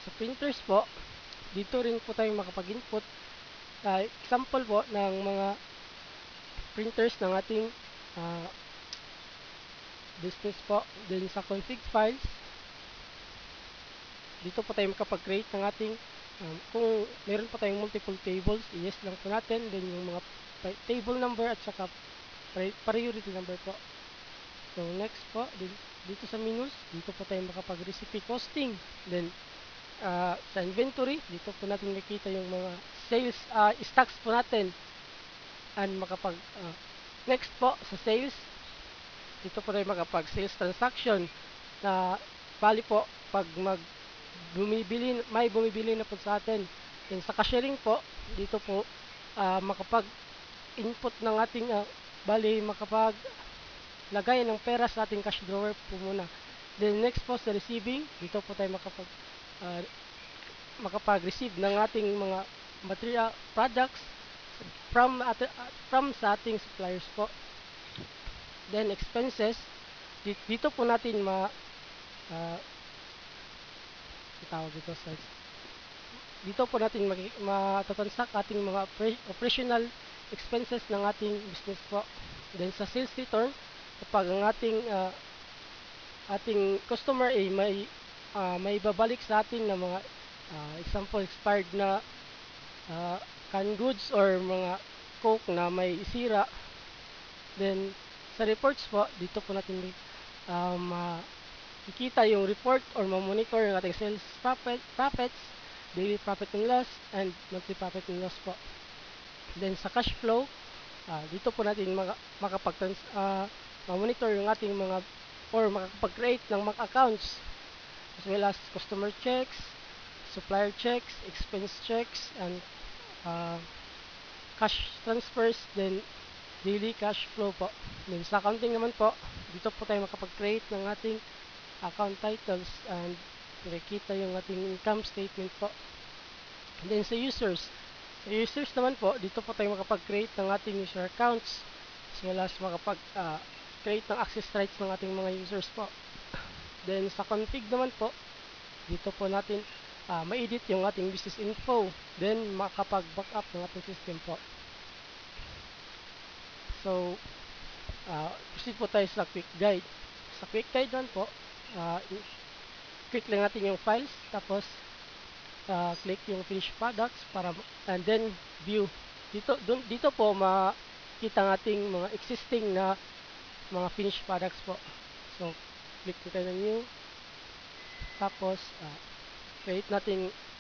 Sa printers po, dito rin po tayo makapag-input. Example po ng mga printers ng ating uh, business po. Then sa config files, dito po tayo makapag-create ng ating kung meron po tayong multiple tables, yes lang po natin. Then yung mga table number at saka priority number po. So next po, dito sa menus, dito po tayo makapag-recipe costing. Then sa inventory, dito po natin makita yung mga sales stocks po natin. And next po sa sales, dito po tayo makapag sales transaction na bali po pag may bumibili na po sa atin. Then sa cashiering po, dito po makapag input ng ating bali makapag lagay ng pera sa ating cash drawer po muna. Then next po sa receiving, dito po tayo uh, makapag-receive ng ating mga material products from sa ating suppliers po. Then expenses, dito po natin uh, tawag dito sa dito po natin matatansak ating mga operational expenses ng ating business po. Then sa sales return, kapag ang ating customer ay may babalik sa atin na mga example expired na uh, canned goods or mga coke na may sira, then sa reports po, dito po natin makikita yung report or ma-monitor yung ating sales profits, daily profit and loss, and monthly profit and loss po. Then sa cash flow, dito po natin ma-monitor yung ating mga or makapag-create ng mga accounts as well as customer checks, supplier checks, expense checks, and uh, cash transfers, then daily cash flow po. Then sa accounting naman po, dito po tayo makapag-create ng ating account titles and makikita yung ating income statement po. And then sa users naman po, dito po tayo makapag-create ng ating user accounts as well as makapag-create ng access rights ng ating mga users po. Then sa config naman po, dito po natin ma-edit yung ating business info. Then makapag-backup ng ating system po. So, proceed po tayo sa quick guide. Sa quick guide naman po, click lang natin yung files, tapos click yung finish products and then view. Dito po makita ng ating mga existing na mga finished products po. So, click tayo ng new. Tapos, create natin